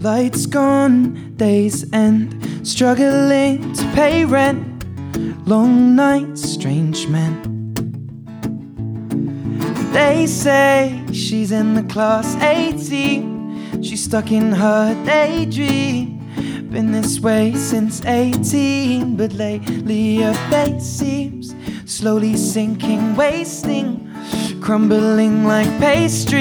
Lights gone, days end, struggling to pay rent. Long nights, strange men. They say she's in the class 18. She's stuck in her daydream. Been this way since 18, but lately her face seems slowly sinking, wasting, crumbling like pastry.